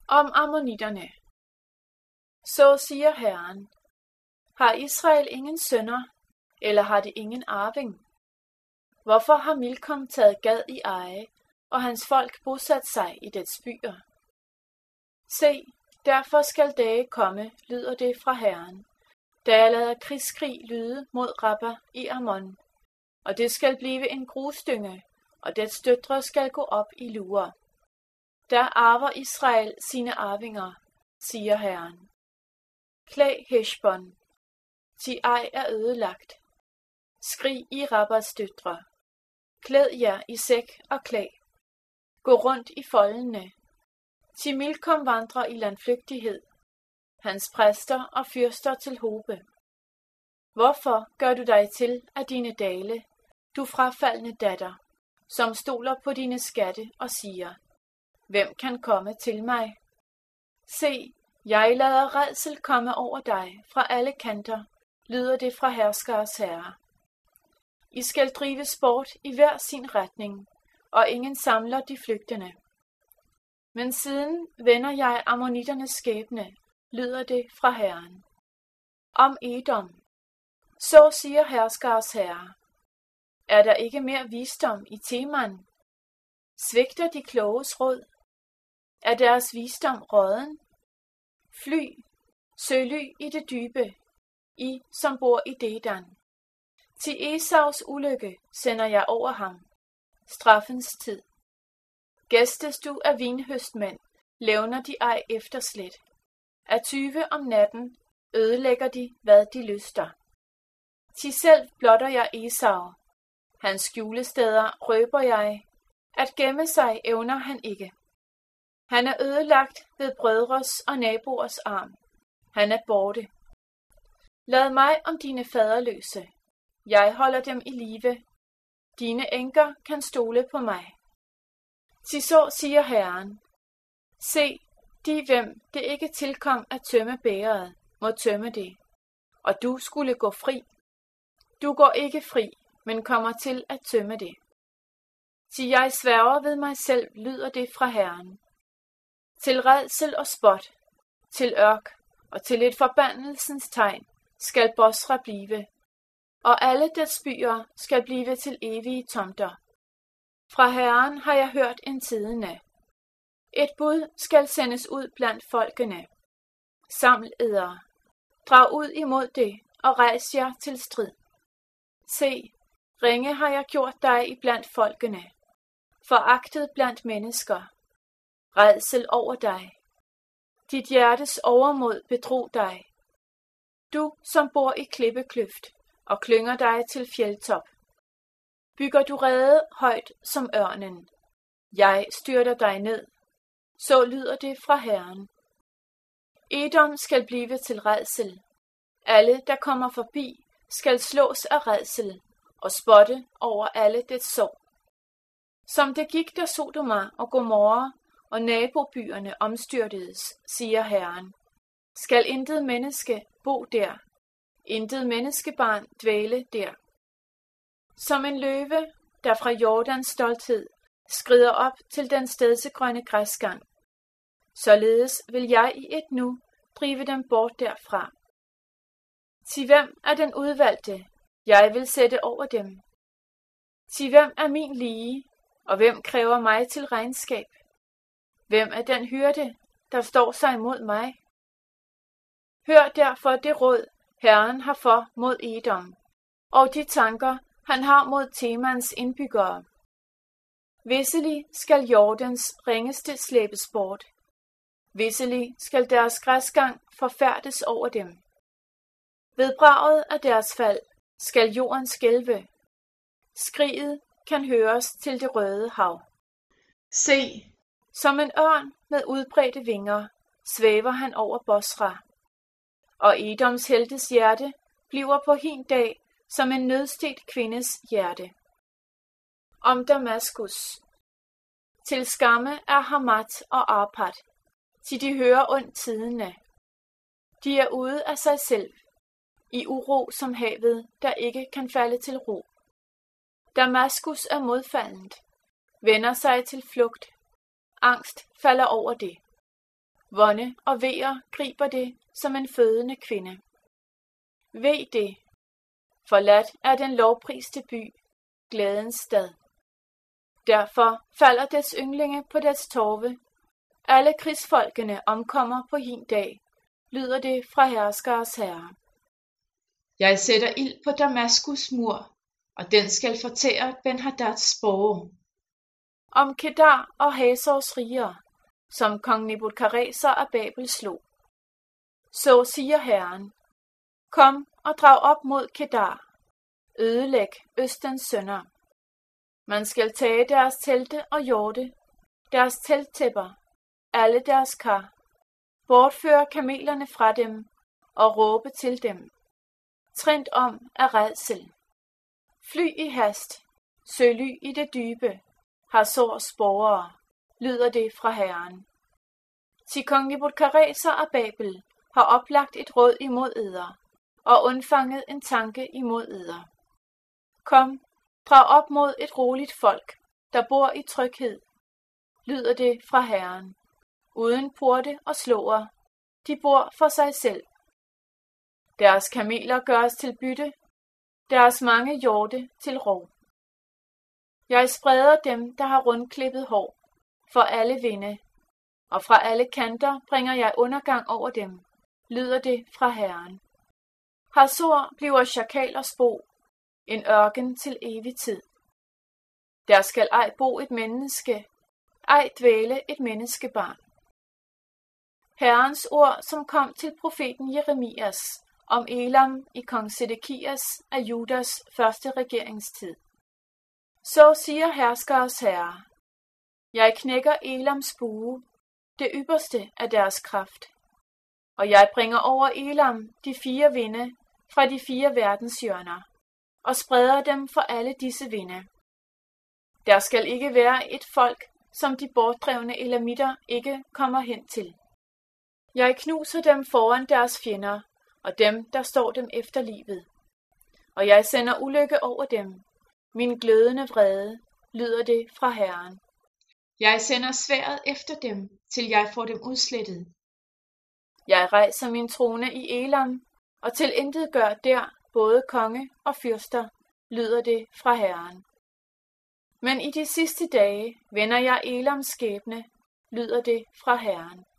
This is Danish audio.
Om ammonitterne. Så siger Herren: Har Israel ingen sønner, eller har de ingen arving? Hvorfor har Milkom taget Gad i eje, og hans folk bosat sig i dets byer? Se, derfor skal dage komme, lyder det fra Herren, da jeg lader krigskrig lyde mod Rabba i Ammon, og det skal blive en grusdynge, og dets døtre skal gå op i lurer. Der arver Israel sine arvinger, siger Herren. Klæg Heshbon, ti ej er ødelagt. Skrig i Rabbas døtre. Klæd jer i sæk og klæg. Gå rundt i foldene. Ti Milkom vandrer i landflygtighed. Hans præster og fyrster til hobe. Hvorfor gør du dig til af dine dale, du frafaldne datter, som stoler på dine skatte og siger: Hvem kan komme til mig? Se, jeg lader rædsel komme over dig fra alle kanter, lyder det fra herskers herre. I skal drive sport i hver sin retning, og ingen samler de flygtende. Men siden vender jeg ammonitternes skæbne, lyder det fra Herren. Om Edom. Så siger herskers herre: Er der ikke mere visdom i Teman? Svigter de kloges råd? Er deres visdom råden? Fly, søg ly i det dybe, I som bor i Dedan. Til Esaus ulykke sender jeg over ham, straffens tid. Gæstes du af vinhøstmænd, levner de ej efterslet. Af tyve om natten ødelægger de, hvad de lyster. Til selv blotter jeg Esau, hans skjulesteder røber jeg, at gemme sig evner han ikke. Han er ødelagt ved brødres og naboers arm. Han er borte. Lad mig om dine faderløse. Jeg holder dem i live. Dine enker kan stole på mig. Til så siger Herren: Se, de hvem det ikke tilkom at tømme bægeret, må tømme det. Og du skulle gå fri. Du går ikke fri, men kommer til at tømme det. Til jeg sværger ved mig selv, lyder det fra Herren. Til rædsel og spot, til ørk og til et forbandelsens tegn skal Bosra blive, og alle dets byer skal blive til evige tomter. Fra Herren har jeg hørt en tidende. Et bud skal sendes ud blandt folkene. Saml edere, drag ud imod det og rejs jer til strid. Se, ringe har jeg gjort dig iblandt folkene, foragtet blandt mennesker, rædsel over dig. Dit hjertes overmod bedrog dig. Du, som bor i klippekløft og klynger dig til fjeldtop. Bygger du rede højt som ørnen. Jeg styrter dig ned. Så lyder det fra Herren. Edom skal blive til rædsel. Alle, der kommer forbi, skal slås af rædsel og spotte over alle dets sår. Som det gik, da Sodoma og Gomorra og nabobyerne omstyrtedes, siger Herren, skal intet menneske bo der, intet menneskebarn dvæle der. Som en løve, der fra Jordans stolthed skrider op til den stedsegrønne græsgang, således vil jeg i et nu drive dem bort derfra. Til hvem er den udvalgte, jeg vil sætte over dem? Til hvem er min lige, og hvem kræver mig til regnskab? Hvem er den hyrde, der står sig imod mig? Hør derfor det råd, Herren har for mod Edom, og de tanker, han har mod Temans indbyggere. Visselig skal Jordans ringeste slæbes bort. Visselig skal deres græsgang forfærdes over dem. Ved braget af deres fald skal jorden skælve. Skriget kan høres til det røde hav. Se, som en ørn med udbredte vinger svæver han over Bosra. Og Edoms heltes hjerte bliver på hin dag som en nødstedt kvindes hjerte. Om Damaskus. Til skamme er Hamat og Arpad, til de hører ondt tidene. De er ude af sig selv, i uro som havet, der ikke kan falde til ro. Damaskus er modfaldent, vender sig til flugt. Angst falder over det. Vonde og veer griber det som en fødende kvinde. Ved det, forladt er den lovpriste by, glædens stad. Derfor falder dets ynglinge på dets torve. Alle krigsfolkene omkommer på hin dag, lyder det fra herskers herre. Jeg sætter ild på Damaskus mur, og den skal fortære Ben-Hadads borge. Om Kedar og Hazors riger, som kong Nebukadreser af Babel slog. Så siger Herren, kom og drag op mod Kedar, ødelæg Østens sønner. Man skal tage deres telte og hjorte, deres telttæpper, alle deres kar, bortføre kamelerne fra dem og råbe til dem. Trint om af rædsel. Fly i hast, søg ly i det dybe, Hazor sporere, lyder det fra Herren. Til kong Nebukadreser af Babel har oplagt et råd imod eder, og undfanget en tanke imod eder. Kom, drag op mod et roligt folk, der bor i tryghed, lyder det fra Herren. Uden porte og slåer, de bor for sig selv. Deres kameler gøres til bytte, deres mange hjorte til rov. Jeg spreder dem, der har rundklippet hår, for alle vinde, og fra alle kanter bringer jeg undergang over dem, lyder det fra Herren. Hazor bliver sjakalers bo, en ørken til evig tid. Der skal ej bo et menneske, ej dvæle et menneskebarn. Herrens ord, som kom til profeten Jeremias om Elam i kong Sedekias af Judas første regeringstid. Så siger herskers herre, jeg knækker Elams bue, det ypperste af deres kraft, og jeg bringer over Elam de 4 vinde fra de 4 verdenshjørner, og spreder dem for alle disse vinde. Der skal ikke være et folk, som de bortdrevne elamitter ikke kommer hen til. Jeg knuser dem foran deres fjender, og dem, der står dem efter livet. Og jeg sender ulykke over dem, min glødende vrede, lyder det fra Herren. Jeg sender sværdet efter dem, til jeg får dem udslettet. Jeg rejser min trone i Elam, og til intet gør der både konge og fyrster, lyder det fra Herren. Men i de sidste dage vender jeg Elams skæbne, lyder det fra Herren.